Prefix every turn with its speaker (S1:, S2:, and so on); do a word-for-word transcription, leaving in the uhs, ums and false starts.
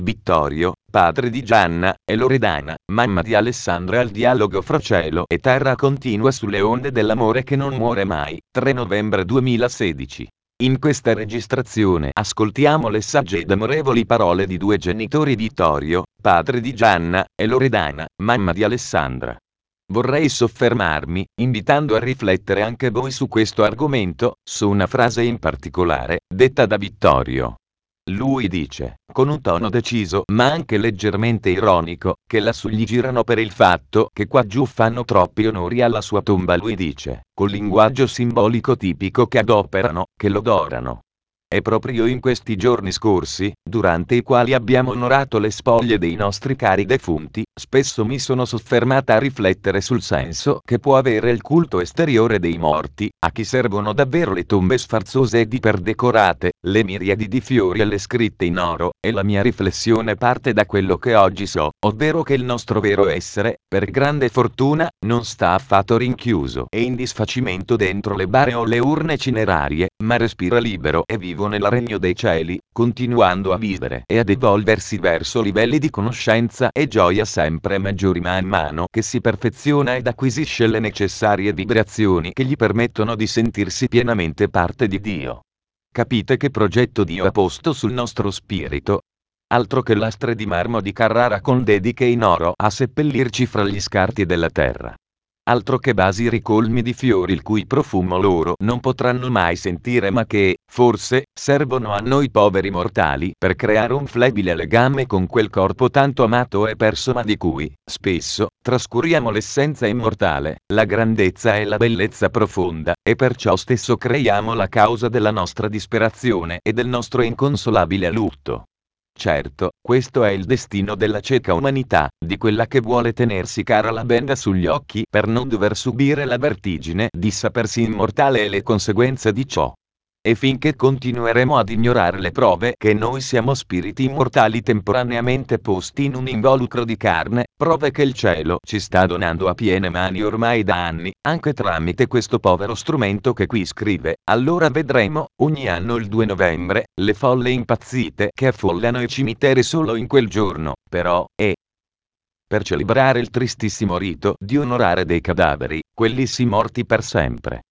S1: Vittorio, padre di Gianna e Loredana, mamma di Alessandra. Il dialogo fra cielo e terra continua sulle onde dell'amore che non muore mai. tre novembre duemilasedici. In questa registrazione ascoltiamo le sagge ed amorevoli parole di due genitori: Vittorio, padre di Gianna, e Loredana, mamma di Alessandra. Vorrei soffermarmi, invitando a riflettere anche voi su questo argomento, su una frase in particolare, detta da Vittorio. Lui dice, con un tono deciso ma anche leggermente ironico, che lassù gli girano per il fatto che qua giù fanno troppi onori alla sua tomba. Lui dice, col linguaggio simbolico tipico che adoperano, che lodorano. È proprio in questi giorni scorsi, durante i quali abbiamo onorato le spoglie dei nostri cari defunti, spesso mi sono soffermata a riflettere sul senso che può avere il culto esteriore dei morti, a chi servono davvero le tombe sfarzose ed iperdecorate, le miriadi di fiori e le scritte in oro, e la mia riflessione parte da quello che oggi so, ovvero che il nostro vero essere, per grande fortuna, non sta affatto rinchiuso e in disfacimento dentro le bare o le urne cinerarie, ma respira libero e vivo nel regno dei cieli, continuando a vivere e ad evolversi verso livelli di conoscenza e gioia sempre maggiori man mano che si perfeziona ed acquisisce le necessarie vibrazioni che gli permettono di sentirsi pienamente parte di Dio. Capite che progetto Dio ha posto sul nostro spirito? Altro che lastre di marmo di Carrara con dediche in oro a seppellirci fra gli scarti della terra. Altro che vasi ricolmi di fiori il cui profumo loro non potranno mai sentire, ma che, forse, servono a noi poveri mortali per creare un flebile legame con quel corpo tanto amato e perso, ma di cui, spesso, trascuriamo l'essenza immortale, la grandezza e la bellezza profonda, e perciò stesso creiamo la causa della nostra disperazione e del nostro inconsolabile lutto. Certo, questo è il destino della cieca umanità, di quella che vuole tenersi cara la benda sugli occhi per non dover subire la vertigine di sapersi immortale e le conseguenze di ciò. E finché continueremo ad ignorare le prove che noi siamo spiriti immortali temporaneamente posti in un involucro di carne, prove che il cielo ci sta donando a piene mani ormai da anni, anche tramite questo povero strumento che qui scrive, allora vedremo, ogni anno il due novembre, le folle impazzite che affollano i cimiteri solo in quel giorno, però, e per celebrare il tristissimo rito di onorare dei cadaveri, quelli sì morti per sempre.